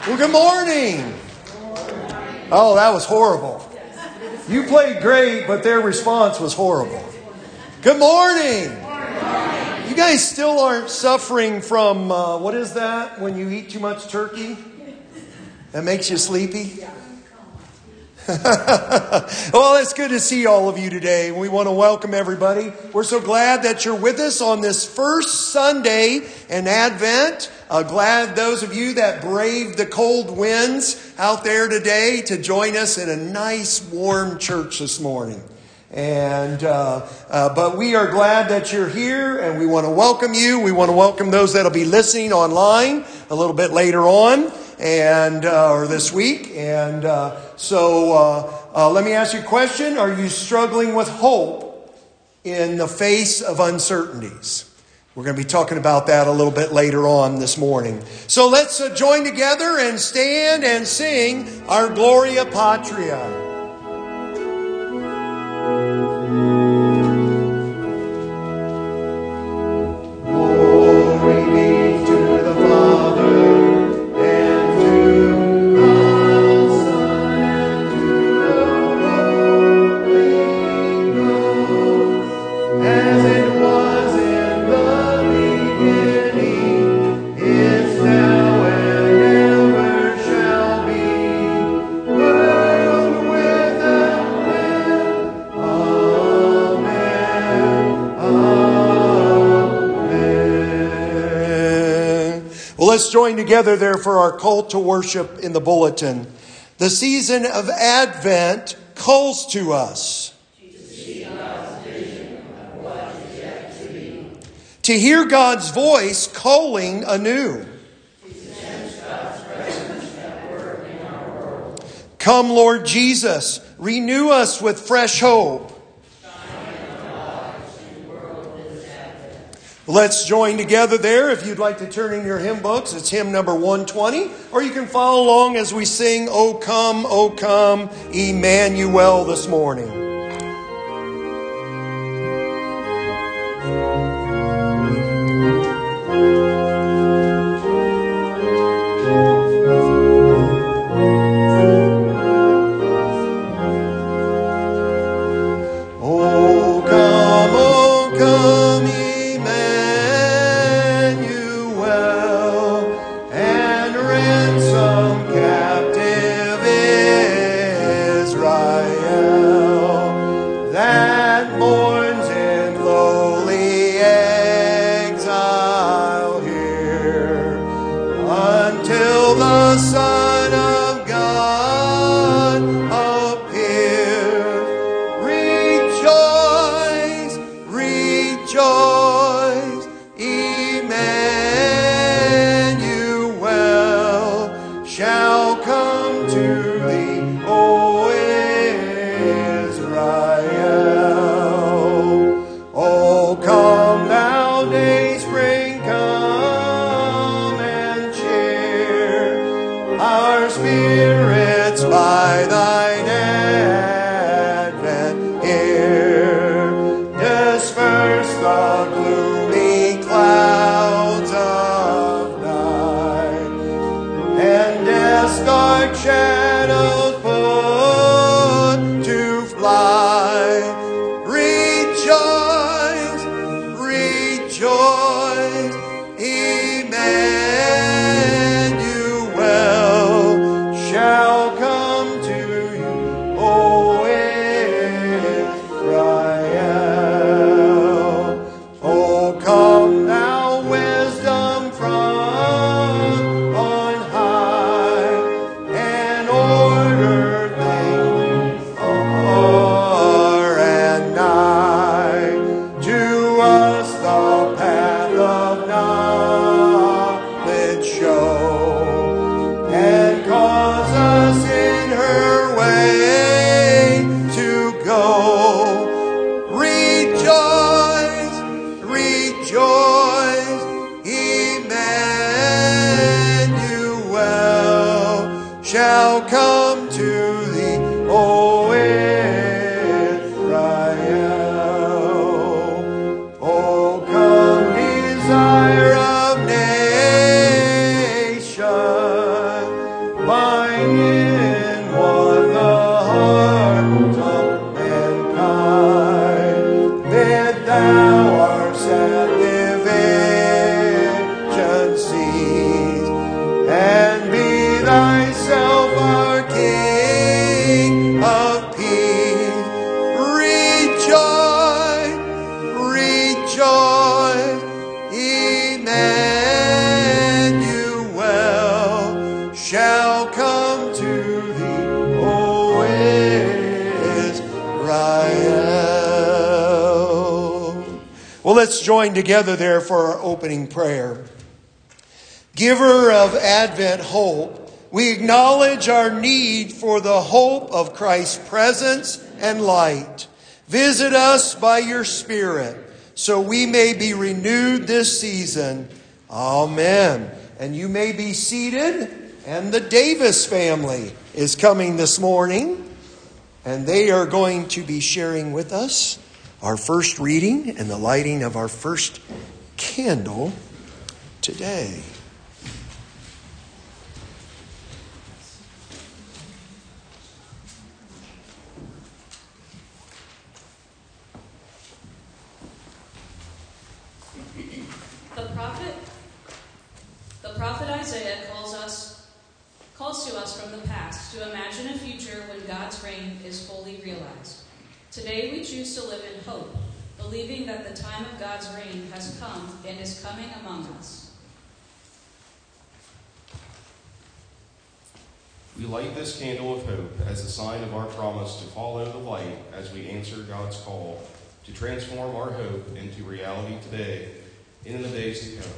Well, good morning. Oh, that was horrible. You played great, but their response was horrible. Good morning. You guys still aren't suffering from, what is that when you eat too much turkey? That makes you sleepy? Well, it's good to see all of you today. We want to welcome everybody. We're so glad that you're with us on this first Sunday in Advent. Glad those of you that braved the cold winds out there today to join us in a nice warm church this morning. And but we are glad that you're here, and we want to welcome you. We want to welcome those that'll be listening online a little bit later on, and or this week. And so let me ask you a question: are you struggling with hope in the face of uncertainties? We're going to be talking about that a little bit later on this morning. So let's join together and stand and sing our Gloria Patria. Let's join together there for our call to worship in the bulletin. The season of Advent calls to us to hear God's voice calling anew. Come, Lord Jesus, renew us with fresh hope. Let's join together there. If you'd like to turn in your hymn books, it's hymn number 120. Or you can follow along as we sing, O come, Emmanuel this morning. Well, let's join together there for our opening prayer. Giver of Advent hope, we acknowledge our need for the hope of Christ's presence and light. Visit us by your Spirit so we may be renewed this season. Amen. And you may be seated. And the Davis family is coming this morning. And they are going to be sharing with us our first reading and the lighting of our first candle today. The prophet Isaiah calls to us from the past to imagine a future when God's reign is fully realized. Today we choose to live in hope, believing that the time of God's reign has come and is coming among us. We light this candle of hope as a sign of our promise to follow the light as we answer God's call to transform our hope into reality today and in the days to come.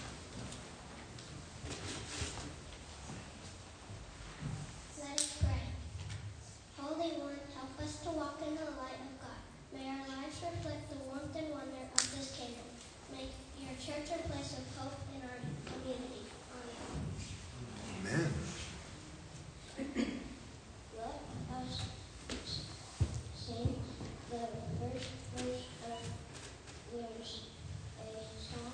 Let us pray. Holy One, help us to walk in the light of God. May our lives reflect the warmth and wonder of this candle. Make your church a place of hope in our community. Amen. Let us sing the first verse of There's a Song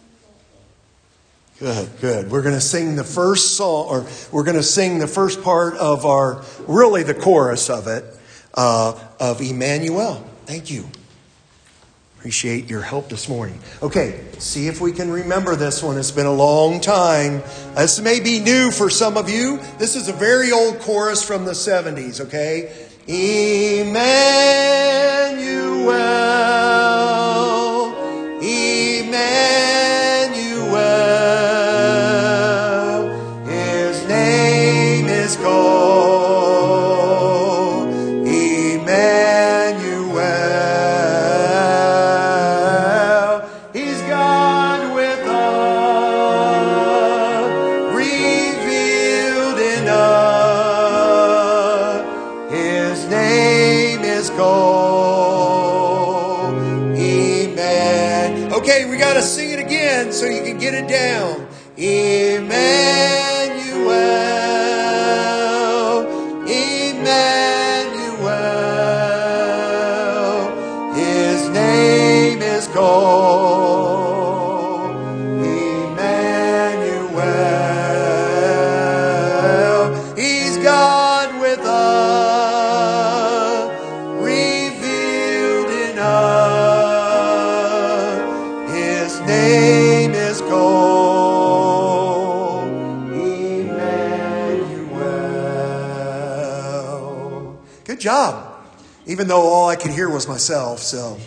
in the Good. We're going to sing the first song, or we're going to sing the first part of really the chorus of it, of Emmanuel. Thank you. Appreciate your help this morning. Okay, see if we can remember this one. It's been a long time. This may be new for some of you. This is a very old chorus from the 70s, okay? Emmanuel, Emmanuel, his name is called Emmanuel. He's God with us, revealed in us. His name is called Emmanuel. Okay, we got to sing it again so you can get it down. Emmanuel, Emmanuel, his name is called Emmanuel. He's God with us, revealed in us. His name is called Emmanuel. Good job. Even though all I could hear was myself, so.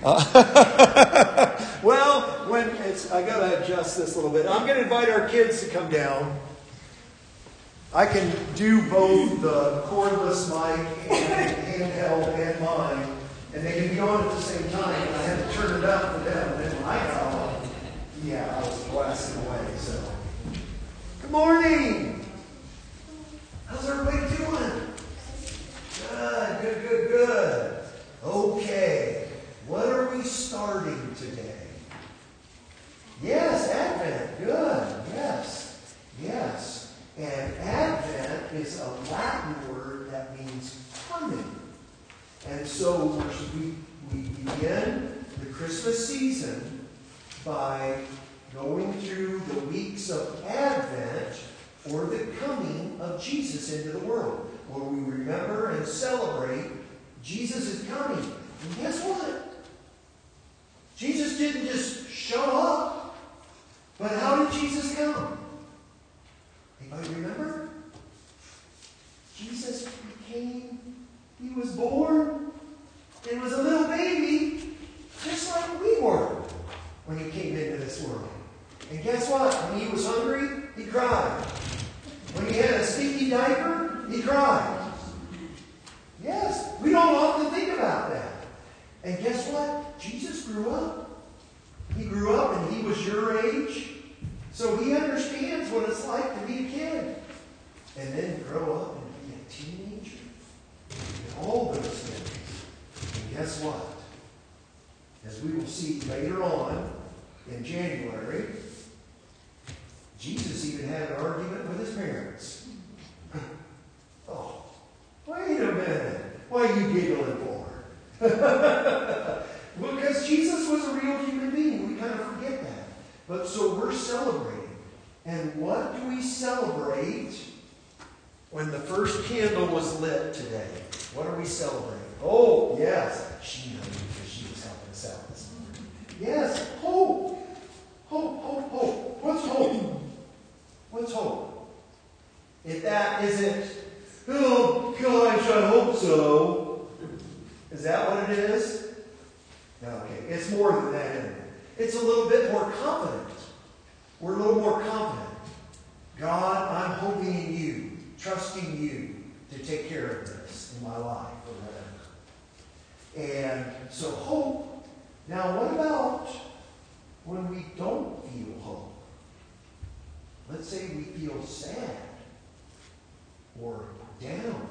Well, I got to adjust this a little bit. I'm going to invite our kids to come down. I can do both the cordless mic and handheld and mine, and they can be on at the same time. And I had to turn it up for them, and then when I got on, I was blasting away. So, good morning. How's everybody doing? Good. Okay, what are we starting today? Yes, Advent. Good. Yes. And Advent is a Latin word that means coming. And so we begin the Christmas season by going through the weeks of Advent, or the coming of Jesus into the world, where we remember and celebrate Jesus is coming. And guess what? Jesus didn't just show up, but how did Jesus come? Anybody remember? Jesus he was born, and was a little baby, just like we were when he came into this world. And guess what? When he was hungry, he cried. When he had a stinky diaper, he cried. Yes, we don't often think about that. And guess what? Jesus grew up. He grew up and he was your age. So he understands what it's like to be a kid. And then grow up and be a teenager. And all those things. And guess what? As we will see later on in January, Jesus even had an argument with his parents. Oh, wait a minute. Why are you giggling for? Because Jesus was a real human being. We kind of forget that. But so we're celebrating. And what do we celebrate when the first candle was lit today? What are we celebrating? Oh, yes. She knows because she was helping us out this morning. Yes, hope. Hope, hope, hope. What's hope? What's hope? If that isn't, oh gosh, I hope so. Is that what it is? Okay, it's more than that, isn't it? It's a little bit more confident. We're a little more confident. God, I'm hoping in you, trusting you to take care of this in my life or whatever. And so hope. Now what about when we don't feel hope? Let's say we feel sad or down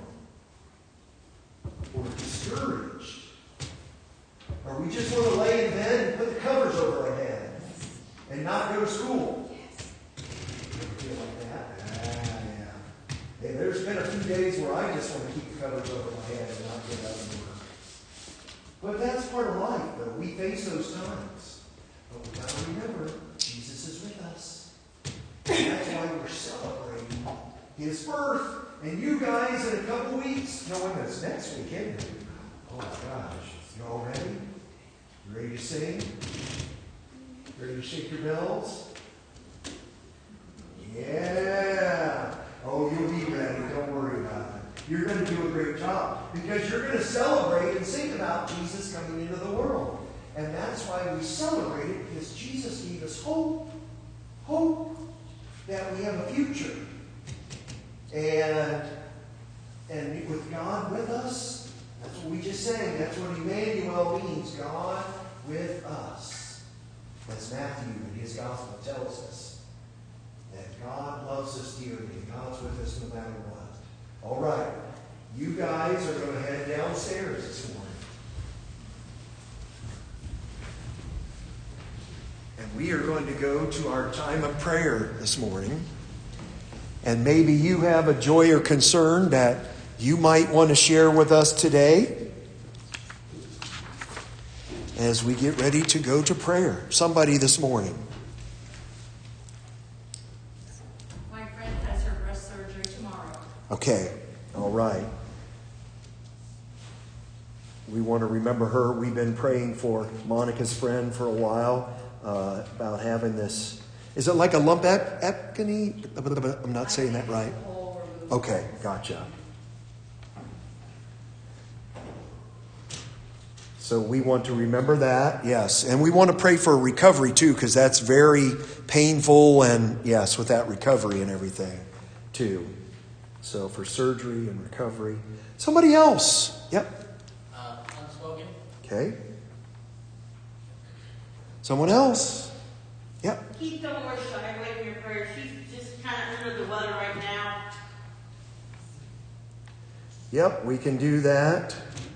or discouraged. Or we just want to lay in bed and put the covers over our head and not go to school. You ever feel like that? Yeah. Hey, there's been a few days where I just want to keep the covers over my head and not get out of work. But that's part of life, though. We face those times. But we've got to remember, Jesus is with us. And that's why we're celebrating his birth. And you guys in a couple weeks, no, wait, that's next week, isn't it? Oh my gosh. You all ready? You ready to sing? Ready to shake your bells? Yeah. Oh, you'll be ready. Don't worry about it. You're going to do a great job because you're going to celebrate and sing about Jesus coming into the world. And that's why we celebrate it, because Jesus gave us hope. Hope that we have a future. And with God with us, that's what we just sang. That's what Emmanuel means. God with us. As Matthew in his gospel tells us. That God loves us dearly. God's with us no matter what. All right. You guys are going to head downstairs this morning. And we are going to go to our time of prayer this morning. And maybe you have a joy or concern that you might want to share with us today as we get ready to go to prayer. Somebody this morning. My friend has her breast surgery tomorrow. Okay. All right. We want to remember her. We've been praying for Monica's friend for a while about having this. Is it like a lumpectomy? I'm not saying that right. Okay, gotcha. So we want to remember that, yes. And we want to pray for recovery too, because that's very painful, and yes, with that recovery and everything too. So for surgery and recovery. Somebody else. Yep. Unspoken. Okay. Someone else. Yep. Keep Dolores Shively in your prayers. She's just kind of under the weather right now. Yep, we can do that.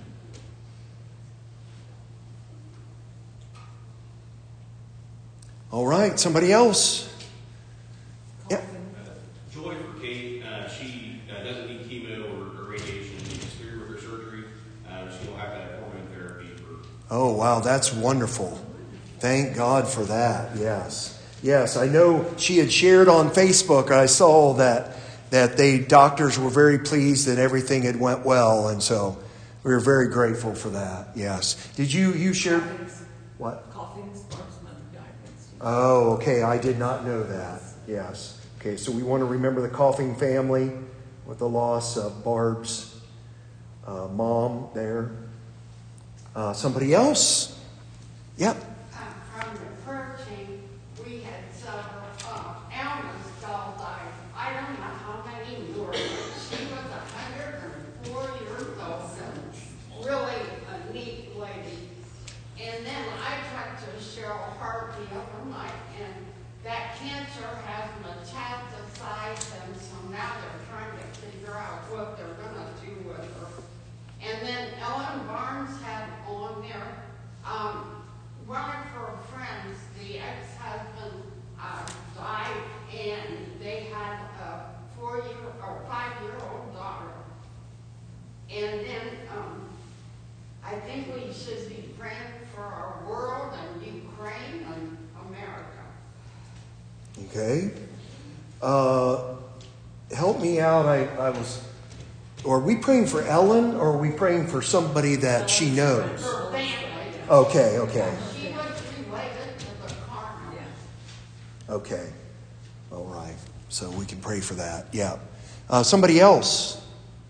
All right, somebody else. Yep. Joy for Kate. She doesn't need chemo or radiation. She's through with her surgery. She'll have that hormone therapy for. Oh, wow, that's wonderful. Thank God for that. Yes. Yes, I know she had shared on Facebook. I saw that doctors were very pleased that everything had went well, and so we were very grateful for that. Yes. Did you share what? Coughing sparks another diagnosis. Oh, okay. I did not know that. Yes. Okay, so we want to remember the Coughing family with the loss of Barb's mom there. Somebody else? Yep. From the prayer team, we had several. Alma's doll died. I don't know how many more. She was 104 years old. Really a neat lady. And then I talked to Cheryl Harvey they had a 5-year-old daughter. And then I think we should be praying for our world and Ukraine and America. Okay. Help me out. Are we praying for Ellen, or are we praying for somebody that she knows? Her family. Okay. She was related to the Cardinals. Okay. All right. So we can pray for that. Yeah. Somebody else.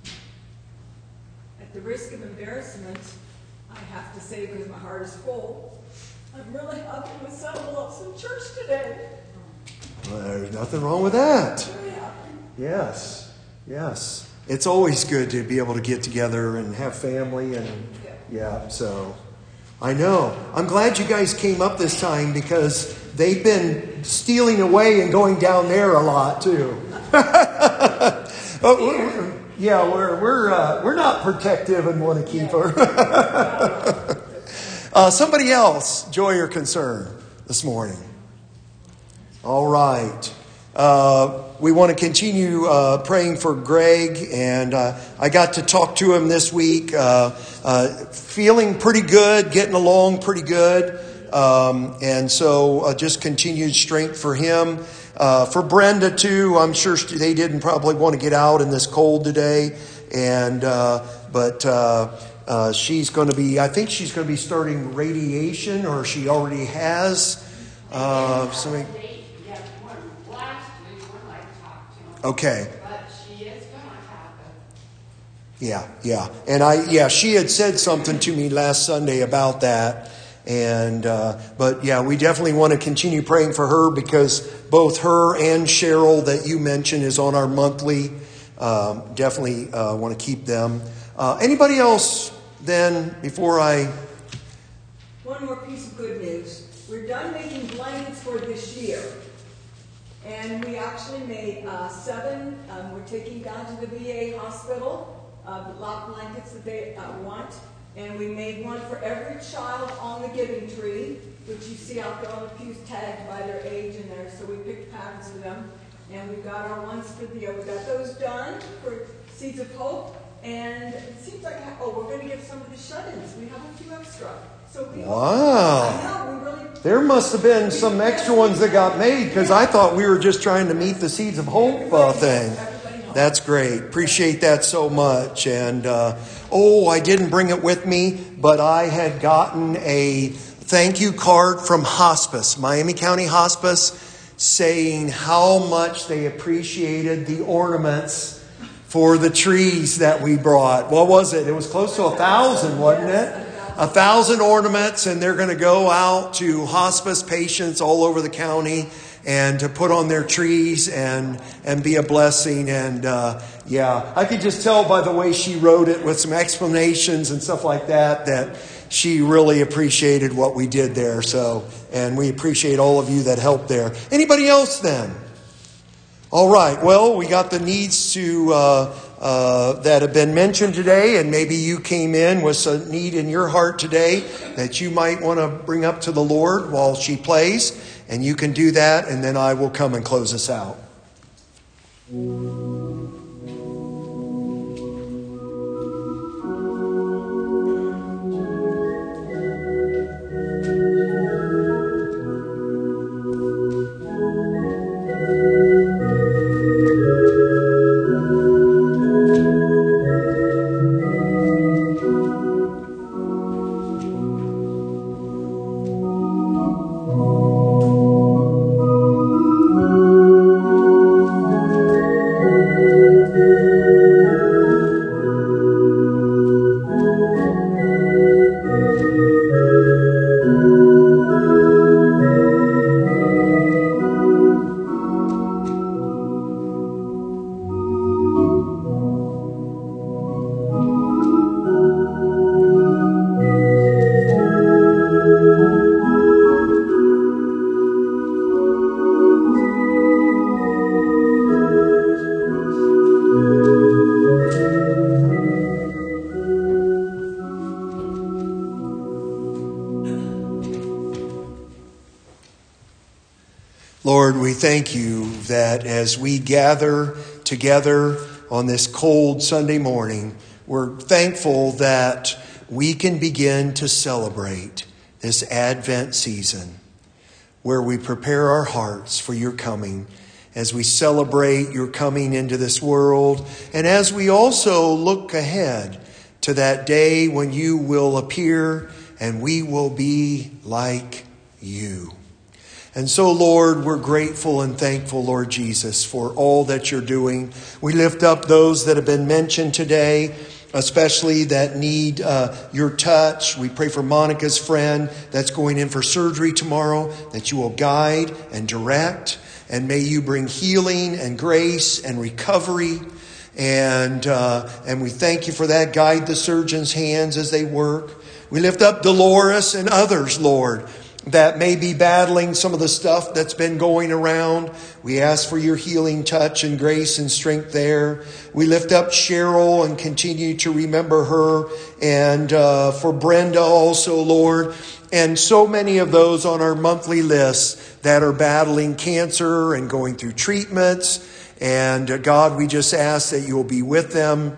At the risk of embarrassment, I have to say, because my heart is full, I'm really helping assemble up some church today. Well, there's nothing wrong with that. Really happy. Yes. It's always good to be able to get together and have family and so I know. I'm glad you guys came up this time because they've been stealing away and going down there a lot too. We're not protective and want to keep her. Somebody else, joy or concern this morning? All right. We want to continue praying for Greg, and I got to talk to him this week. Feeling pretty good, getting along pretty good. And so just continued strength for him. For Brenda, too, I'm sure they didn't probably want to get out in this cold today. But she's going to be, I think she's going to be starting radiation, or she already has. Okay. But she is going to happen. Yeah. And she had said something to me last Sunday about that. And, we definitely want to continue praying for her because both her and Cheryl that you mentioned is on our monthly. Definitely want to keep them. Anybody else then before I... One more piece of good news. We're done making blankets for this year. And we actually made 7. We're taking down to the VA hospital, the lot blankets that they want. And we made one for every child on the giving tree, which you see out there on the pews tagged by their age in there. So we picked patterns for them. And we got our ones for we got those done for Seeds of Hope. And it seems like, we're going to give some of the shut-ins. We have a few extra. So wow. There must have been some extra ones that got made because I thought we were just trying to meet the Seeds of Hope thing. That's great. Appreciate that so much. And, I didn't bring it with me, but I had gotten a thank you card from Hospice, Miami County Hospice, saying how much they appreciated the ornaments for the trees that we brought. What was it? It was close to 1,000, wasn't it? 1,000 ornaments, and they're going to go out to hospice patients all over the county and to put on their trees and be a blessing. And I could just tell by the way she wrote it with some explanations and stuff like that she really appreciated what we did there. So, and we appreciate all of you that helped there. Anybody else then? All right. Well, we got the needs to that have been mentioned today, and maybe you came in with a need in your heart today that you might want to bring up to the Lord while she plays, and you can do that, and then I will come and close us out. Lord, we thank you that as we gather together on this cold Sunday morning, we're thankful that we can begin to celebrate this Advent season where we prepare our hearts for your coming, as we celebrate your coming into this world, and as we also look ahead to that day when you will appear and we will be like you. And so, Lord, we're grateful and thankful, Lord Jesus, for all that you're doing. We lift up those that have been mentioned today, especially that need your touch. We pray for Monica's friend that's going in for surgery tomorrow, that you will guide and direct, and may you bring healing and grace and recovery. And we thank you for that. Guide the surgeon's hands as they work. We lift up Dolores and others, Lord, that may be battling some of the stuff that's been going around. We ask for your healing touch and grace and strength there. We lift up Cheryl and continue to remember her, and for Brenda also, Lord, and so many of those on our monthly list that are battling cancer and going through treatments. And God, we just ask that you will be with them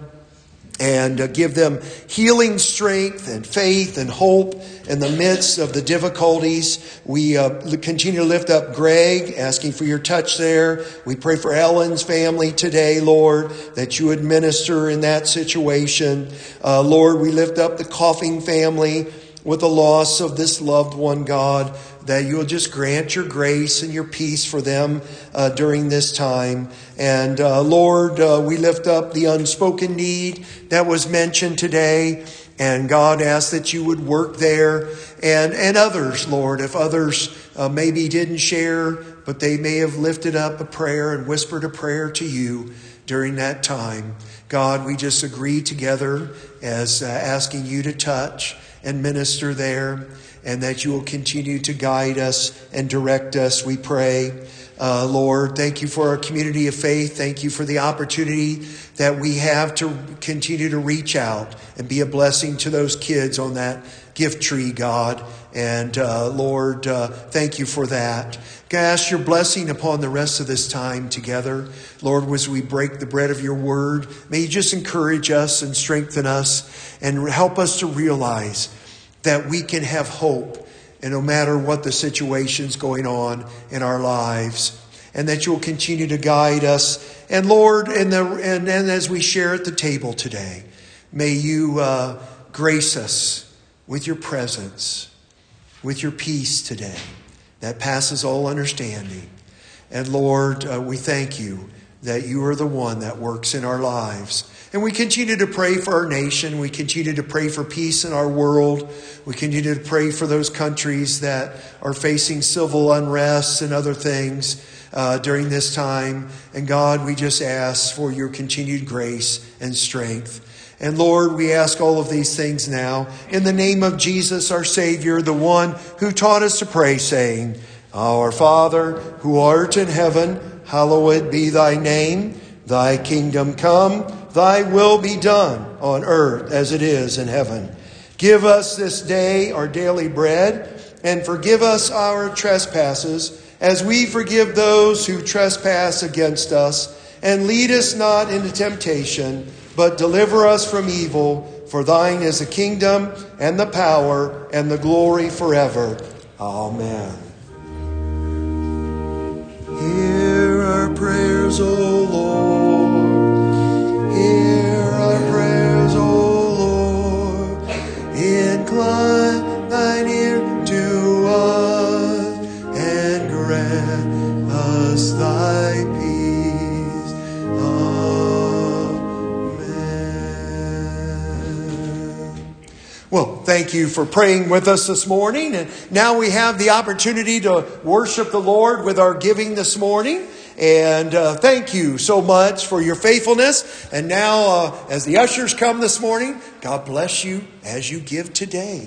and give them healing strength and faith and hope in the midst of the difficulties. We continue to lift up Greg, asking for your touch there. We pray for Ellen's family today, Lord, that you would minister in that situation. Lord, we lift up the Coughing family with the loss of this loved one, God, that you will just grant your grace and your peace for them during this time. And Lord, we lift up the unspoken need that was mentioned today. And God, ask that you would work there, and others, Lord, if others maybe didn't share, but they may have lifted up a prayer and whispered a prayer to you during that time. God, we just agree together as asking you to touch and minister there, and that you will continue to guide us and direct us, we pray. Lord, thank you for our community of faith. Thank you for the opportunity that we have to continue to reach out and be a blessing to those kids on that gift tree, God. And Lord, thank you for that. I ask your blessing upon the rest of this time together. Lord, as we break the bread of your word, may you just encourage us and strengthen us and help us to realize that we can have hope, and no matter what the situation's going on in our lives, and that you'll continue to guide us. And Lord, and as we share at the table today, may you grace us with your presence, with your peace today that passes all understanding. And Lord, we thank you that you are the one that works in our lives. And we continue to pray for our nation. We continue to pray for peace in our world. We continue to pray for those countries that are facing civil unrest and other things during this time. And God, we just ask for your continued grace and strength. And Lord, we ask all of these things now in the name of Jesus, our Savior, the one who taught us to pray, saying, Our Father, who art in heaven, hallowed be thy name. Thy kingdom come, thy will be done on earth as it is in heaven. Give us this day our daily bread, and forgive us our trespasses, as we forgive those who trespass against us. And lead us not into temptation, but deliver us from evil. For thine is the kingdom, and the power, and the glory forever. Amen. Hear our prayers, O Lord. Hear our prayers, O Lord. Incline thine ear to us, and grant us thy peace. Amen. Well, thank you for praying with us this morning. And now we have the opportunity to worship the Lord with our giving this morning. And thank you so much for your faithfulness. And now, as the ushers come this morning, God bless you as you give today.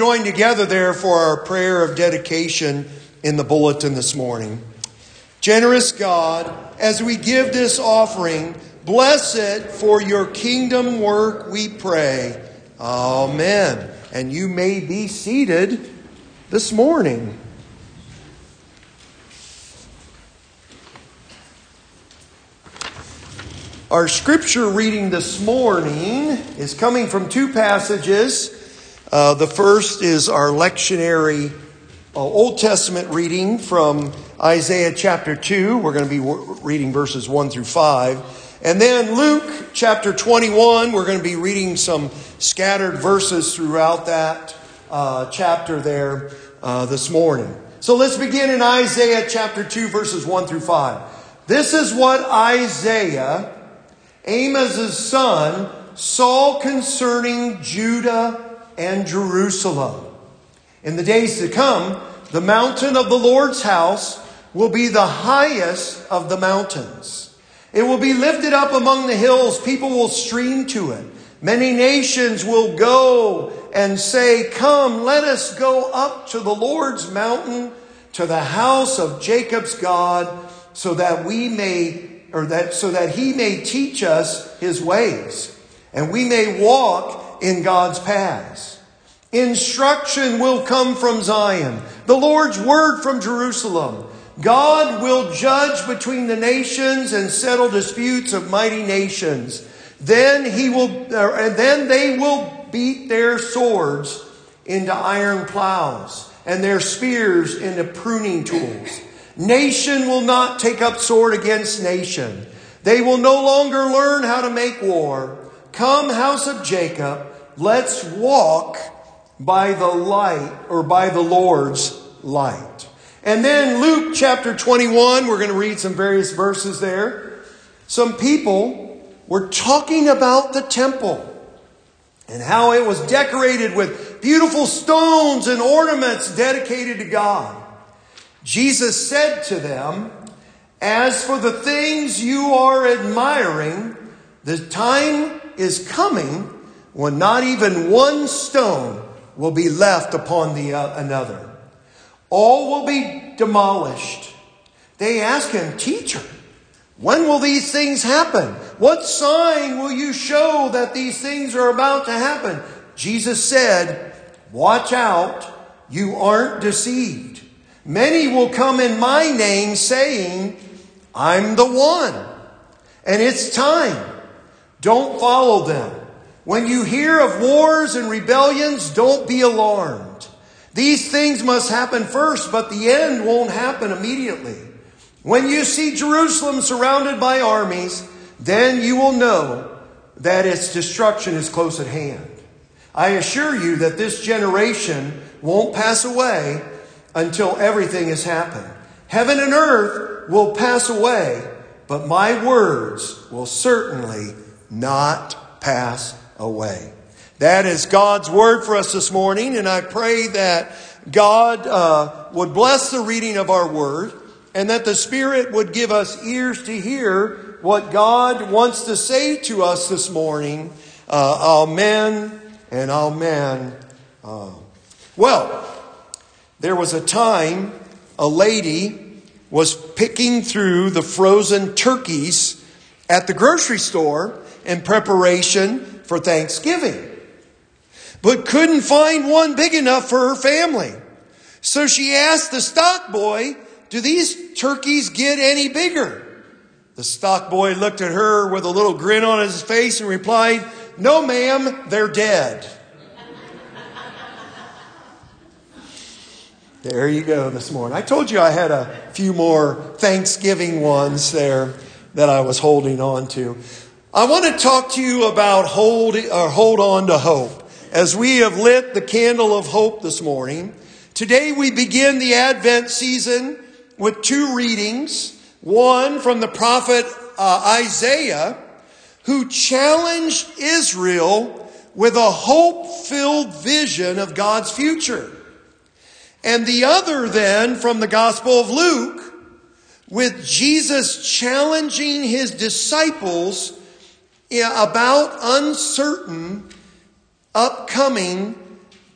join together there for our prayer of dedication in the bulletin this morning. Generous God, as we give this offering, bless it for your kingdom work, we pray. Amen. And you may be seated this morning. Our scripture reading this morning is coming from two passages. The first is our lectionary Old Testament reading from Isaiah chapter 2. We're going to be reading verses 1 through 5. And then Luke chapter 21. We're going to be reading some scattered verses throughout that chapter there this morning. So let's begin in Isaiah chapter 2, verses 1 through 5. This is what Isaiah, Amos's son, saw concerning Judah and Jerusalem. In the days to come, the mountain of the Lord's house will be the highest of the mountains. It will be lifted up among the hills. People will stream to it. Many nations will go and say, "Come, let us go up to the Lord's mountain, to the house of Jacob's God, so that he may teach us his ways, and we may walk in God's paths." Instruction will come from Zion, the Lord's word from Jerusalem. God will judge between the nations and settle disputes of mighty nations. Then they will beat their swords into iron plows and their spears into pruning tools. Nation will not take up sword against nation. They will no longer learn how to make war. Come, house of Jacob, let's walk by the light, or by the Lord's light. And then Luke chapter 21, we're going to read some various verses there. Some people were talking about the temple and how it was decorated with beautiful stones and ornaments dedicated to God. Jesus said to them, "As for the things you are admiring, the time is coming when not even one stone will be left upon another. All will be demolished." They asked him, "Teacher, when will these things happen? What sign will you show that these things are about to happen?" Jesus said, "Watch out, you aren't deceived. Many will come in my name saying, 'I'm the one,' and it's time. Don't follow them. When you hear of wars and rebellions, don't be alarmed. These things must happen first, but the end won't happen immediately. When you see Jerusalem surrounded by armies, then you will know that its destruction is close at hand. I assure you that this generation won't pass away until everything has happened. Heaven and earth will pass away, but my words will certainly not pass away." That is God's word for us this morning, and I pray that God would bless the reading of our word, and that the Spirit would give us ears to hear what God wants to say to us this morning. Amen and amen. Well, there was a time a lady was picking through the frozen turkeys at the grocery store in preparation for Thanksgiving, but couldn't find one big enough for her family. So she asked the stock boy, "Do these turkeys get any bigger?" The stock boy looked at her with a little grin on his face and replied, "No, ma'am, they're dead." There you go this morning. I told you I had a few more Thanksgiving ones there that I was holding on to. I want to talk to you about hold on to hope. As we have lit the candle of hope this morning, today we begin the Advent season with two readings. One from the prophet Isaiah, who challenged Israel with a hope-filled vision of God's future. And the other then from the Gospel of Luke, with Jesus challenging his disciples about uncertain upcoming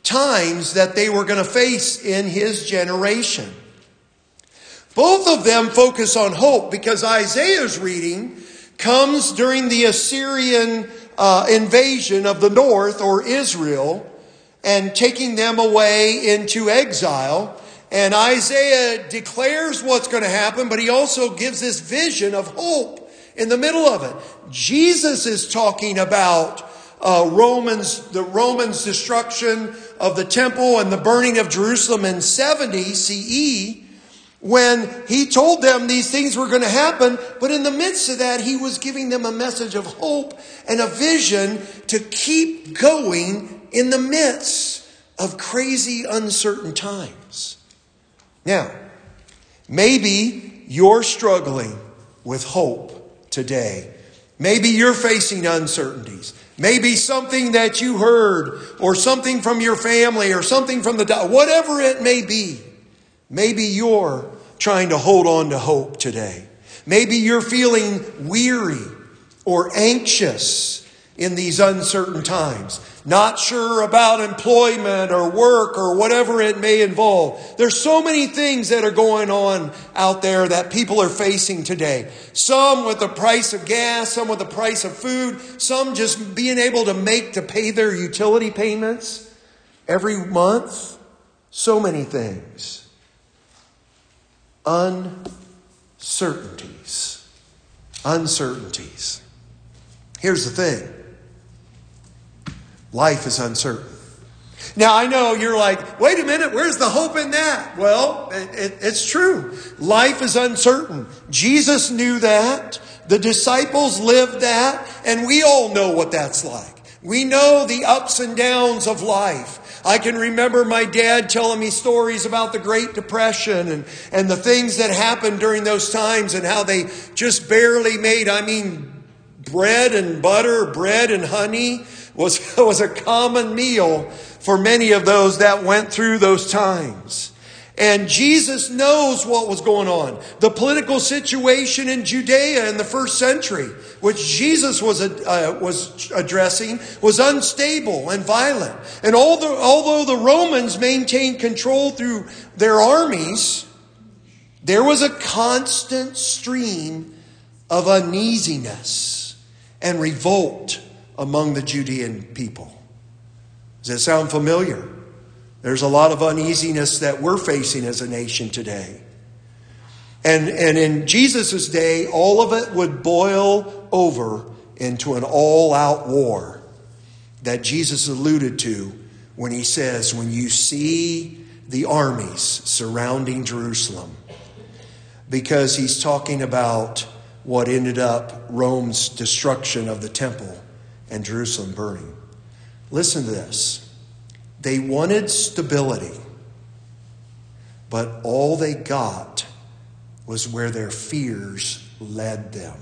times that they were going to face in his generation. Both of them focus on hope because Isaiah's reading comes during the Assyrian invasion of the north, or Israel, and taking them away into exile. And Isaiah declares what's going to happen, but he also gives this vision of hope in the middle of it. Jesus is talking about the Romans' destruction of the temple and the burning of Jerusalem in 70 CE, when he told them these things were going to happen. But in the midst of that, he was giving them a message of hope and a vision to keep going in the midst of crazy, uncertain times. Now, maybe you're struggling with hope today. Maybe you're facing uncertainties. Maybe something that you heard, or something from your family, or something from the doctor, whatever it may be. Maybe you're trying to hold on to hope today. Maybe you're feeling weary or anxious in these uncertain times. Not sure about employment or work or whatever it may involve. There's so many things that are going on out there that people are facing today. Some with the price of gas, some with the price of food, some just being able to pay their utility payments every month. So many things. Uncertainties. Here's the thing. Life is uncertain. Now, I know you're like, wait a minute, where's the hope in that? Well, it's true. Life is uncertain. Jesus knew that. The disciples lived that. And we all know what that's like. We know the ups and downs of life. I can remember my dad telling me stories about the Great Depression and the things that happened during those times, and how they just barely made, bread and butter, bread and honey was a common meal for many of those that went through those times. And Jesus knows what was going on. The political situation in Judea in the first century, which Jesus was addressing, was unstable and violent. And although the Romans maintained control through their armies, there was a constant stream of uneasiness and revolt among the Judean people. Does that sound familiar? There's a lot of uneasiness that we're facing as a nation today. And in Jesus' day, all of it would boil over into an all-out war that Jesus alluded to when he says, when you see the armies surrounding Jerusalem, because he's talking about what ended up Rome's destruction of the temple and Jerusalem burning. Listen to this. They wanted stability, but all they got was where their fears led them.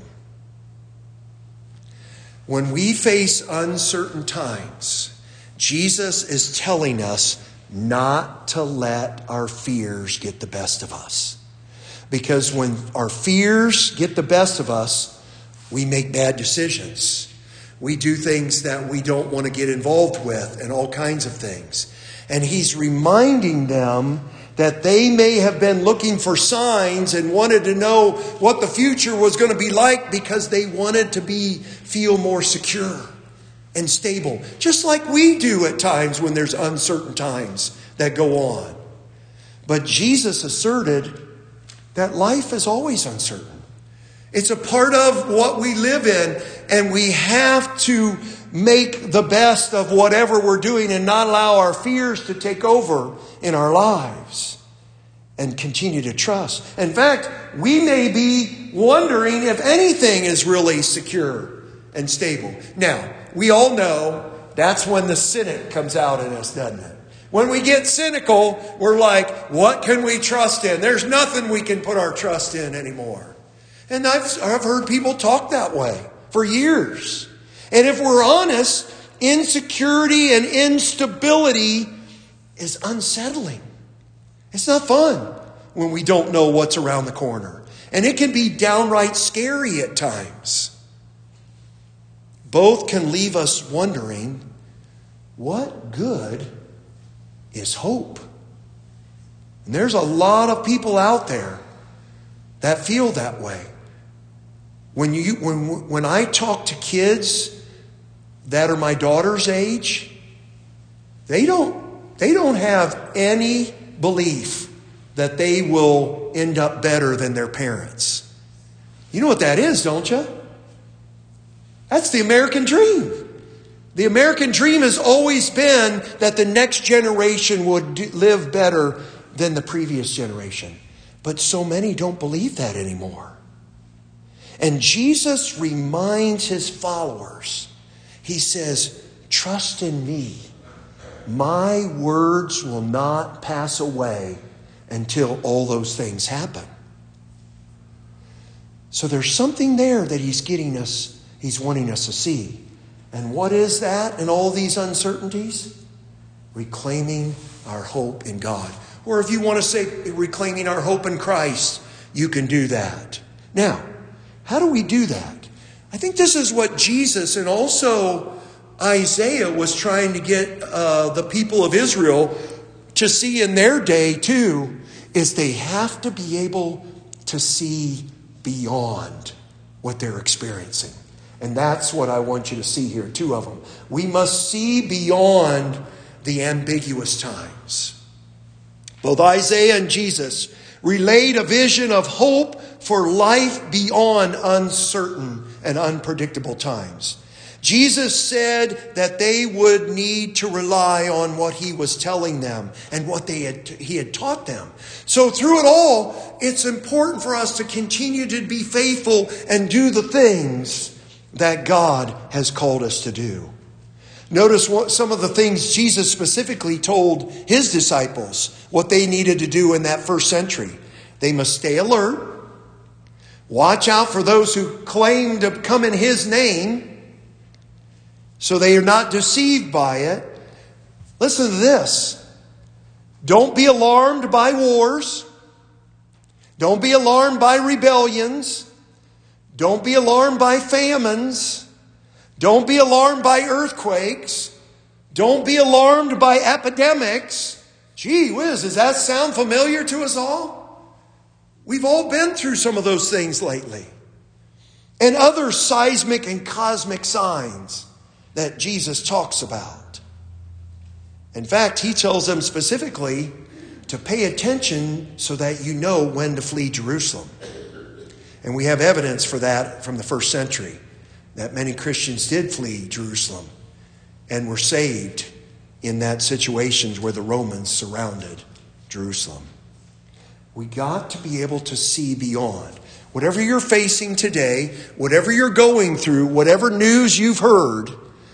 When we face uncertain times, Jesus is telling us not to let our fears get the best of us. Because when our fears get the best of us, we make bad decisions. We do things that we don't want to get involved with, and all kinds of things. And he's reminding them that they may have been looking for signs and wanted to know what the future was going to be like because they wanted to feel more secure and stable. Just like we do at times when there's uncertain times that go on. But Jesus asserted that life is always uncertain. It's a part of what we live in, and we have to make the best of whatever we're doing and not allow our fears to take over in our lives and continue to trust. In fact, we may be wondering if anything is really secure and stable. Now, we all know that's when the cynic comes out in us, doesn't it? When we get cynical, we're like, what can we trust in? There's nothing we can put our trust in anymore. And I've heard people talk that way for years. And if we're honest, insecurity and instability is unsettling. It's not fun when we don't know what's around the corner. And it can be downright scary at times. Both can leave us wondering, what good is hope. And there's a lot of people out there that feel that way. When I talk to kids that are my daughter's age, they don't have any belief that they will end up better than their parents. You know what that is, don't you? That's the American dream. The American dream has always been that the next generation would live better than the previous generation. But so many don't believe that anymore. And Jesus reminds his followers, he says, trust in me. My words will not pass away until all those things happen. So there's something there that he's wanting us to see. And what is that in all these uncertainties? Reclaiming our hope in God. Or if you want to say reclaiming our hope in Christ, you can do that. Now, how do we do that? I think this is what Jesus and also Isaiah was trying to get the people of Israel to see in their day too, is they have to be able to see beyond what they're experiencing. And that's what I want you to see here, two of them. We must see beyond the ambiguous times. Both Isaiah and Jesus relayed a vision of hope for life beyond uncertain and unpredictable times. Jesus said that they would need to rely on what he was telling them and what he had taught them. So through it all, it's important for us to continue to be faithful and do the things that God has called us to do. Notice some of the things Jesus specifically told his disciples, what they needed to do in that first century. They must stay alert, watch out for those who claim to come in his name, so they are not deceived by it. Listen to this. Don't be alarmed by wars. Don't be alarmed by rebellions. Don't be alarmed by famines. Don't be alarmed by earthquakes. Don't be alarmed by epidemics. Gee whiz, does that sound familiar to us all? We've all been through some of those things lately. And other seismic and cosmic signs that Jesus talks about. In fact, he tells them specifically to pay attention so that you know when to flee Jerusalem. And we have evidence for that from the first century, that many Christians did flee Jerusalem and were saved in that situations where the Romans surrounded Jerusalem. We got to be able to see beyond. Whatever you're facing today, whatever you're going through, whatever news you've heard,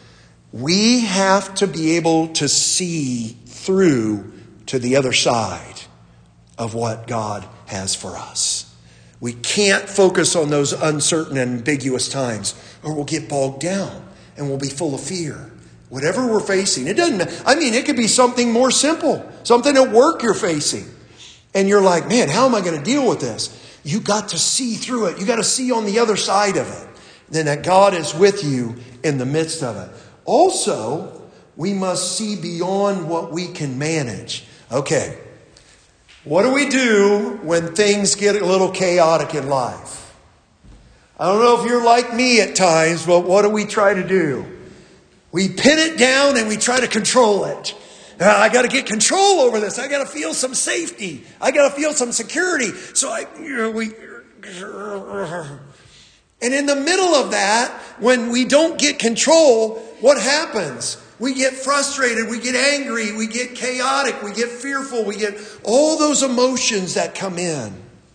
we have to be able to see through to the other side of what God has for us. We can't focus on those uncertain and ambiguous times, or we'll get bogged down and we'll be full of fear. Whatever we're facing, it could be something more simple, something at work you're facing. And you're like, man, how am I going to deal with this? You got to see through it. You got to see on the other side of it. Then that God is with you in the midst of it. Also, we must see beyond what we can manage. Okay, what do we do when things get a little chaotic in life? I don't know if you're like me at times, but what do we try to do? We pin it down and we try to control it. I got to get control over this. I got to feel some safety. I got to feel some security. And in the middle of that, when we don't get control, what happens? We get frustrated, we get angry, we get chaotic, we get fearful, we get all those emotions that come in.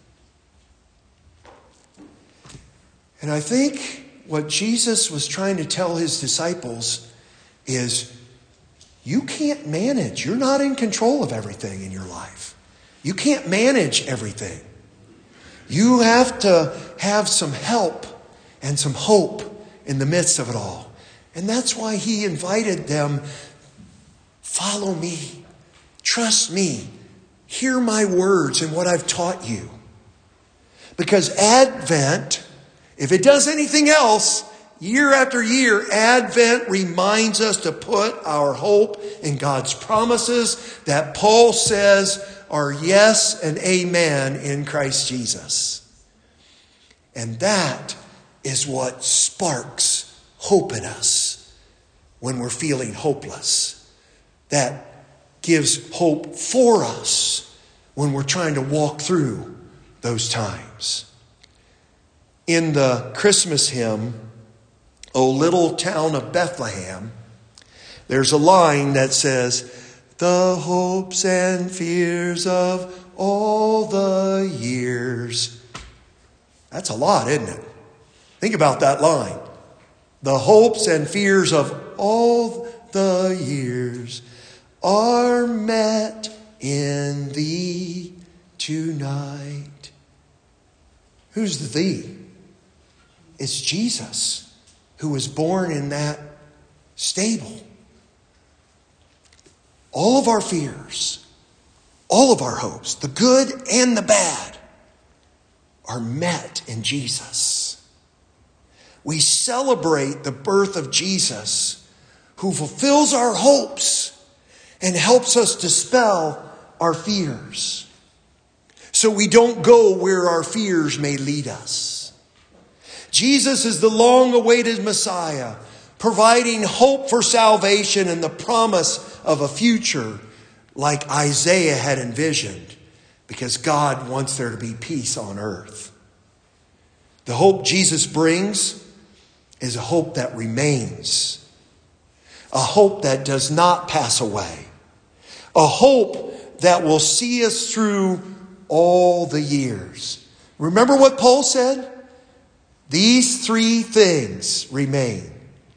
And I think what Jesus was trying to tell his disciples is, you can't manage. You're not in control of everything in your life. You can't manage everything. You have to have some help and some hope in the midst of it all. And that's why he invited them, follow me, trust me, hear my words and what I've taught you. Because Advent, if it does anything else, year after year, Advent reminds us to put our hope in God's promises that Paul says are yes and amen in Christ Jesus. And that is what sparks hope in us when we're feeling hopeless. That gives hope for us when we're trying to walk through those times. In the Christmas hymn, O Little Town of Bethlehem, there's a line that says, the hopes and fears of all the years. That's a lot, isn't it? Think about that line. The hopes and fears of all the years are met in thee tonight. Who's the thee? It's Jesus, who was born in that stable. All of our fears, all of our hopes, the good and the bad, are met in Jesus. We celebrate the birth of Jesus, who fulfills our hopes and helps us dispel our fears, so we don't go where our fears may lead us. Jesus is the long-awaited Messiah, providing hope for salvation and the promise of a future like Isaiah had envisioned, because God wants there to be peace on earth. The hope Jesus brings is a hope that remains, a hope that does not pass away, a hope that will see us through all the years. Remember what Paul said? These three things remain: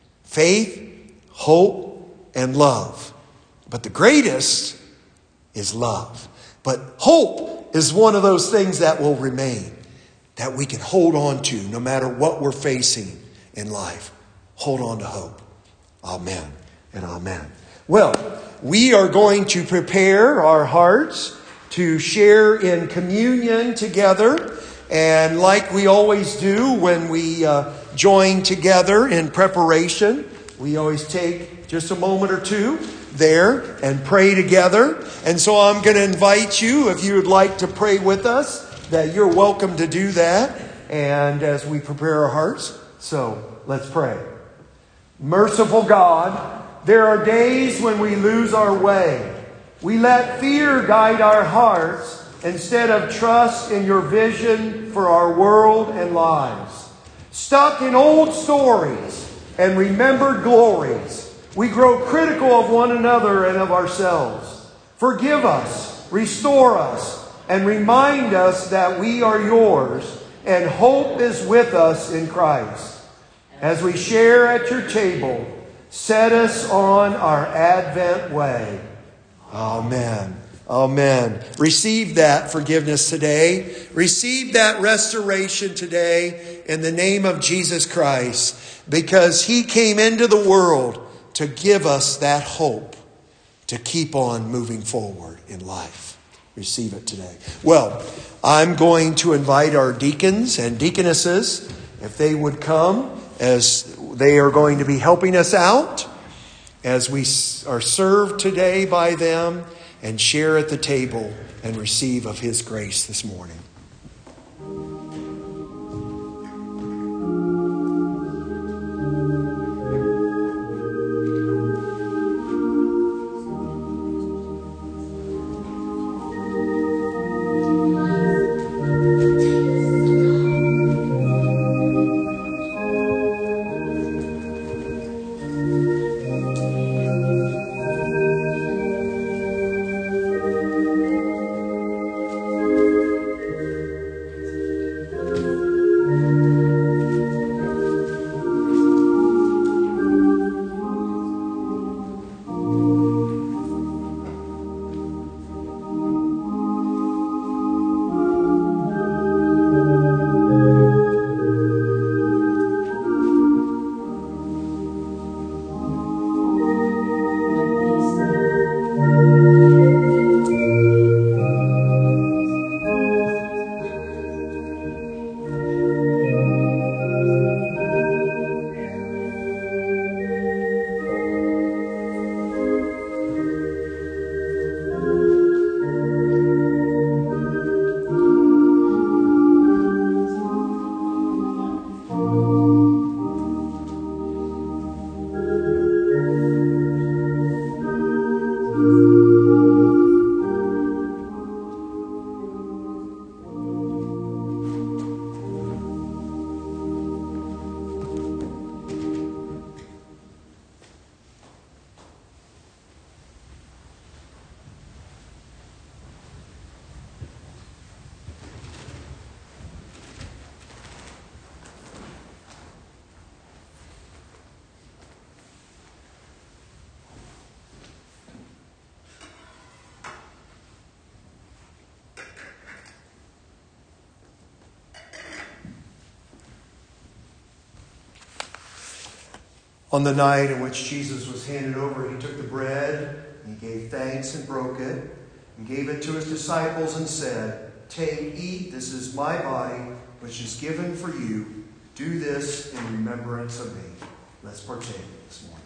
faith, hope, and love. But the greatest is love. But hope is one of those things that will remain, that we can hold on to no matter what we're facing in life. Hold on to hope. Amen and amen. Well, we are going to prepare our hearts to share in communion together. And like we always do when we join together in preparation, we always take just a moment or two there and pray together. And so I'm going to invite you, if you would like to pray with us, that you're welcome to do that. And as we prepare our hearts, so let's pray. Merciful God, there are days when we lose our way. We let fear guide our hearts instead of trust in your vision for our world and lives. Stuck in old stories and remembered glories, we grow critical of one another and of ourselves. Forgive us, restore us, and remind us that we are yours and hope is with us in Christ. As we share at your table, set us on our Advent way. Amen. Amen. Receive that forgiveness today. Receive that restoration today in the name of Jesus Christ, because He came into the world to give us that hope to keep on moving forward in life. Receive it today. Well, I'm going to invite our deacons and deaconesses, if they would come, as they are going to be helping us out as we are served today by them, and share at the table and receive of His grace this morning. On the night in which Jesus was handed over, he took the bread, and he gave thanks and broke it, and gave it to his disciples and said, "Take, eat, this is my body, which is given for you. Do this in remembrance of me." Let's partake this morning.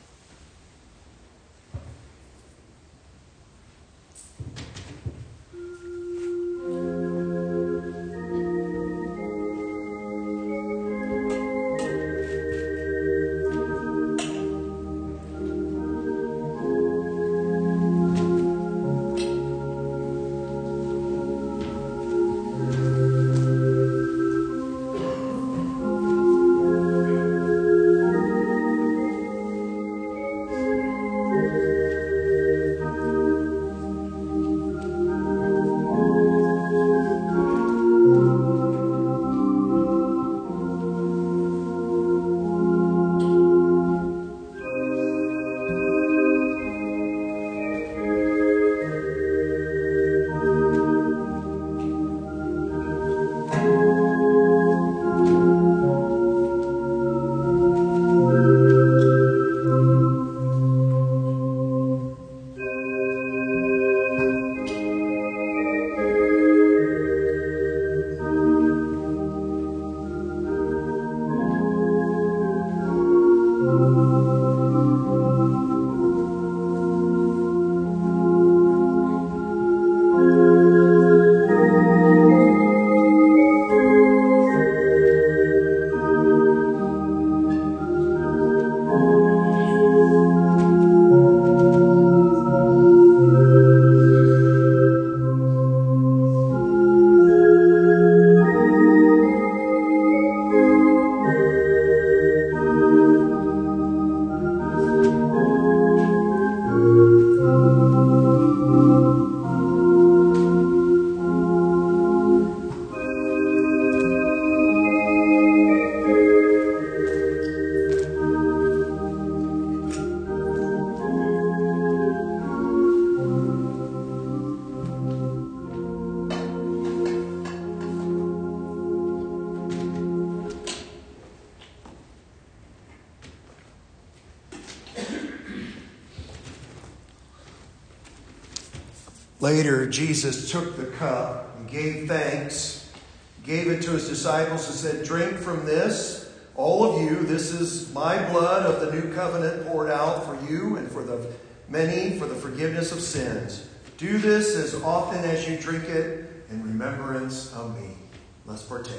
Later, Jesus took the cup and gave thanks, gave it to his disciples and said, "Drink from this, all of you. This is my blood of the new covenant poured out for you and for the many for the forgiveness of sins. Do this as often as you drink it in remembrance of me." Let's partake.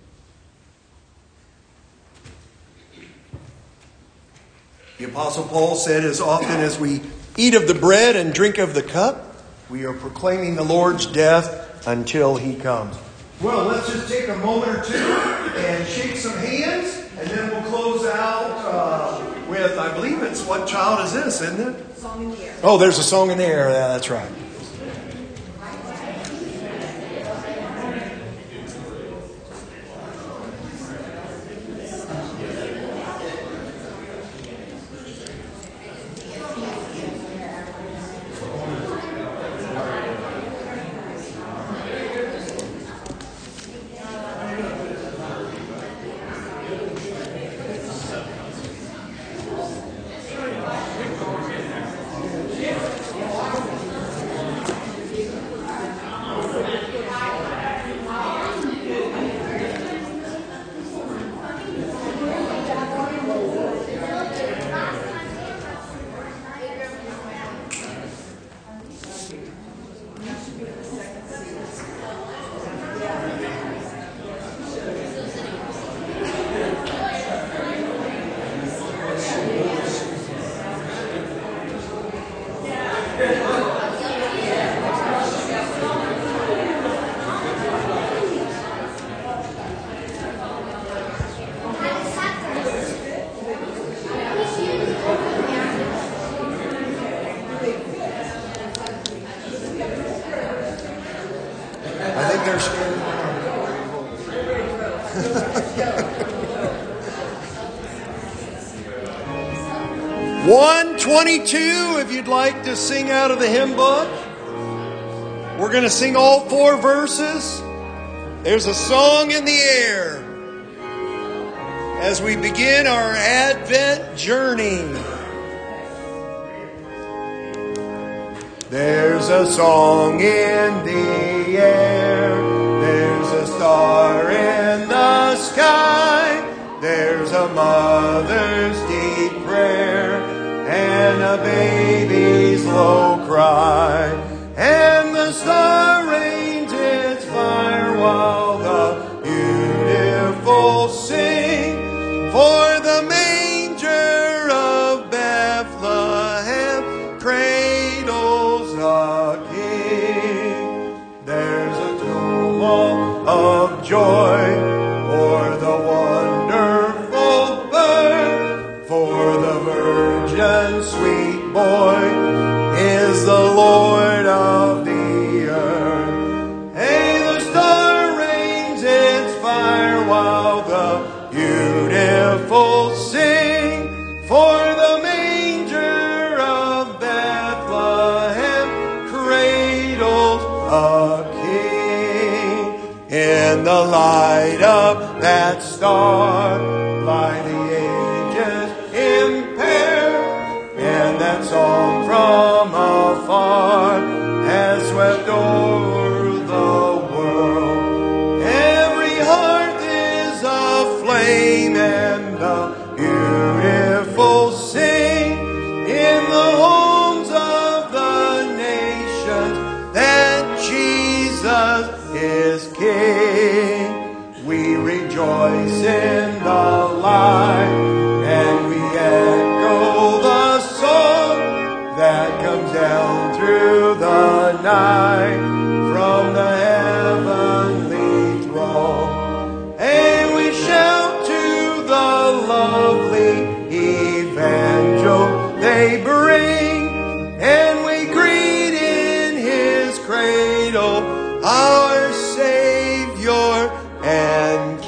The Apostle Paul said, as often as we eat of the bread and drink of the cup, we are proclaiming the Lord's death until he comes. Well, let's just take a moment or two and shake some hands, and then we'll close out with, I believe it's, what child is this, isn't it? Song in the Air. Oh, there's a song in the air. Yeah, that's right. They're scared. 122, if you'd like to sing out of the hymn book. We're going to sing all 4 verses. There's a song in the air. as we begin our Advent journey. There's a song in the air, there's a star in the sky, there's a mother's deep prayer, and a baby's low cry, and the star rains its fire while the beautiful sing, for the manger of Bethlehem cradles a king. There's a tumult of joy for the wonderful birth, for the virgin sweet boy is the Lord of the earth. Hey, the star rains its fire while the beautiful sing, for the manger of Bethlehem cradles a king. In the light of that star lie the ages impaired, and that song from afar has swept over the world. Every heart is aflame, and the beautiful sing in the homes of the nations that Jesus is King. We rejoice in the light, and we echo the song that comes down through the night from the heavenly throne. And we shout to the lovely evangel they bring, and we greet in his cradle our Savior and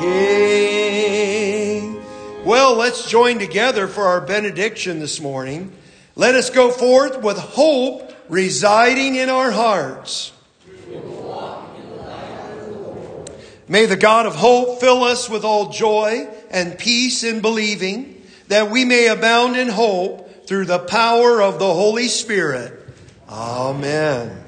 King. Well, let's join together for our benediction this morning. Let us go forth with hope residing in our hearts. May the God of hope fill us with all joy and peace in believing, that we may abound in hope through the power of the Holy Spirit. Amen.